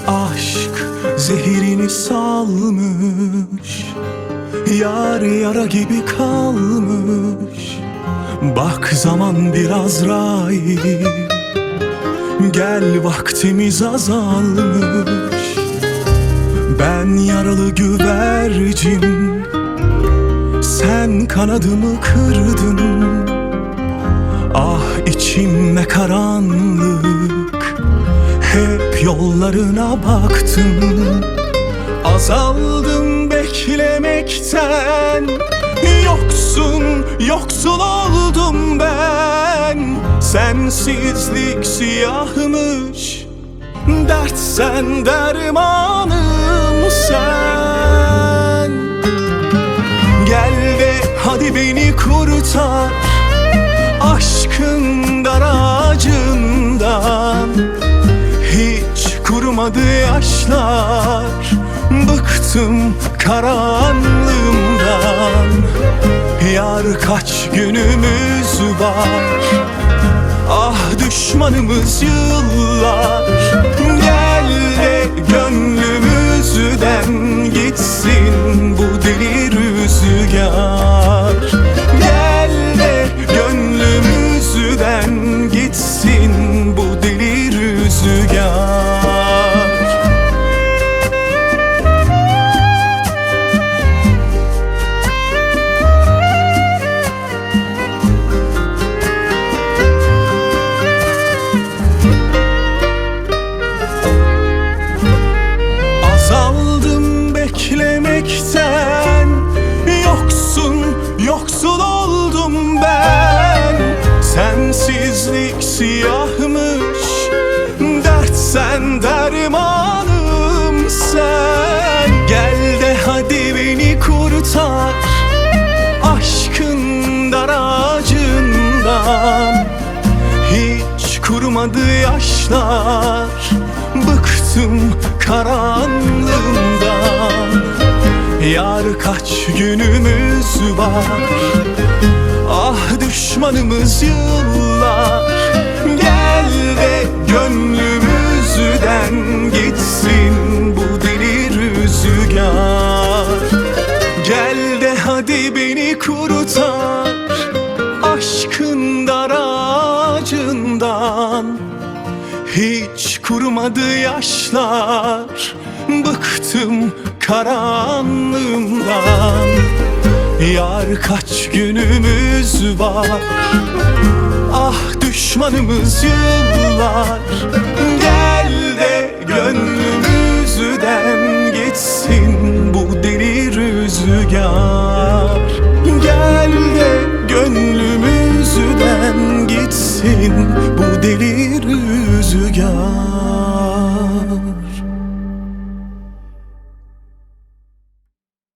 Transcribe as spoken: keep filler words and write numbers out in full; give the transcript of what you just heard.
Aşk zehirini salmış, yar yara gibi kalmış. Bak zaman biraz Azrail, gel vaktimiz azalmış. Ben yaralı güvercin, sen kanadımı kırdın. Ah içime karanlık, hep yollarına baktım. Azaldım beklemekten, yoksun, yoksul oldum ben. Sensizlik siyahmış, dert sen, dermanım sen. Gel de hadi beni kurtar, aşkın dar ağacından. Hiç kurumadı yaşlar, bıktım karanlığımdan. Yar kaç günümüz var, ah düşmanımız yıllar. Gel de gönlümüzden gitsin bu deli rüzgar. Gel de gönlümüzden gitsin bu deli rüzgar. Azaldım beklemekten, yoksun, yoksul oldum ben. Sensizlik siyahmış, dert sen, dermanım sen. Gel de hadi beni kurtar, aşkın dar ağacından. Hiç kurumadı yaşlar, bıktım karanlığımdan. Yar kaç günümüz var, ah düşmanımız yıllar. Gel de gönlümüzden gitsin bu deli rüzgar. Gel de hadi beni kurtar, aşkın dar ağacından. Hiç kurumadı yaşlar, bıktım karanlığımdan. Yar kaç günümüz var, ah düşmanımız yıllar. Gel de gönlümüzden gitsin bu deli rüzgar. Gel de gönlümüzden gitsin bu deli rüzgar.